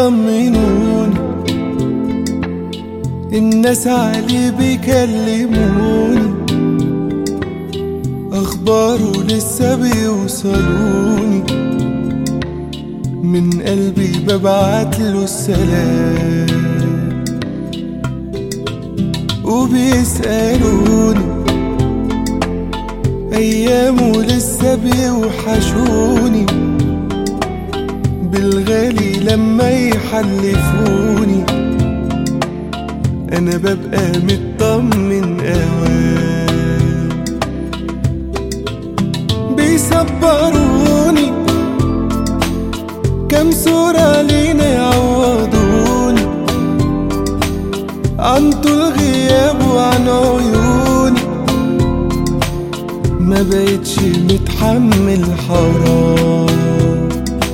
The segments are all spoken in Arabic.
بيطمنوني، الناس عليه بيكلموني، اخباره لسه بيوصلوني، من قلبي ببعتله السلام. وبيسألوني ايامه لسه بيوحشوني، بالغالي لما يحلفوني انا ببقى مطمن اوام. بيصبروني كم صورة لينا يعوضوني عن طول غياب وعن عيوني، ما بقتش متحمل حرام.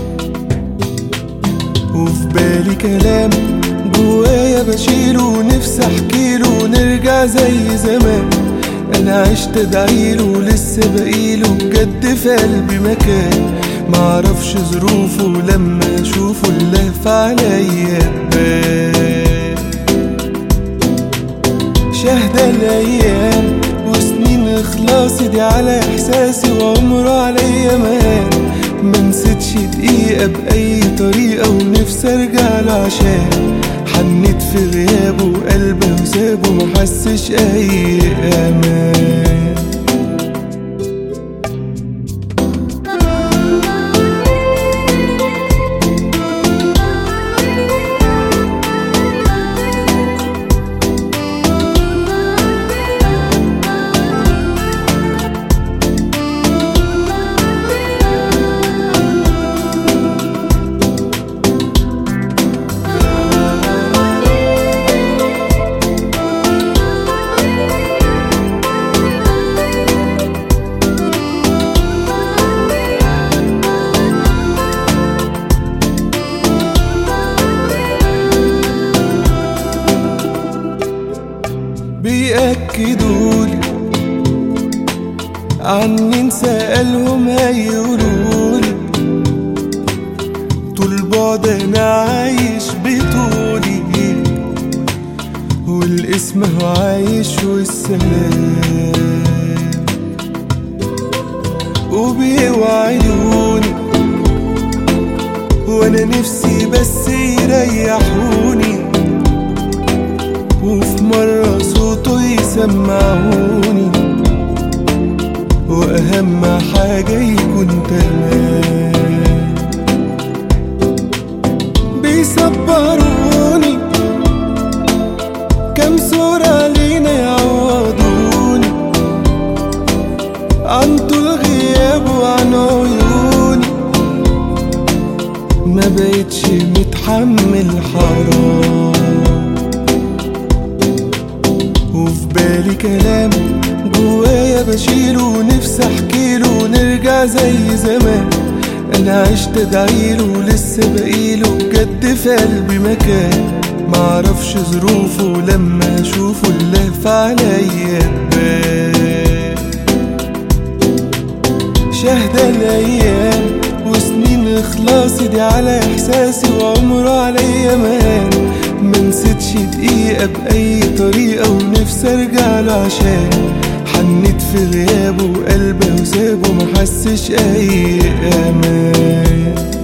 وفي بالي كلام جوايا بشيله ونفسي احكيله ونرجع زي زمان، انا عشت ادعيله لسه بقيله بجد في قلبي مكان، معرفش ظروفه لما اشوفه اللهف عليا تبان. شاهدة الايام وسنين اخلاصي دي على احساسي وعمره عليا مان، منسيتش دقيقة بأي طريقة ونفسي ارجع له عشان حنيت في غيابه وقلبه وسابه محسش اي امان. بيأكدولي عني نسألهم هيقولولي، طول بعد انا عايش بطولي والاسم هو عايش والسلام. وبيوعدوني وانا نفسي بس يريحوني، وفي مرة صوته يسمعوني، وأهم حاجة يكون تمام. بيصبروني كم صورة لينا يعوضوني عن طول غياب وعن عيوني، ما بقتش متحمل حرام. وفي بالي كلام جوايا بشيله ونفسي احكيله ونرجع زي زمان، انا عشت ادعيله لسه بقيله بجد في قلبي مكان، معرفش ظروفه لما اشوفه اللهف عليا تبان. شاهدة الايام وسنين اخلاصي دي على احساسي وعمره عليا مان، منسيتش دقيقة بأي طريقة ونفسي ارجع له عشان حنيت في غيابه وقلبه وسابه محسش اي امان.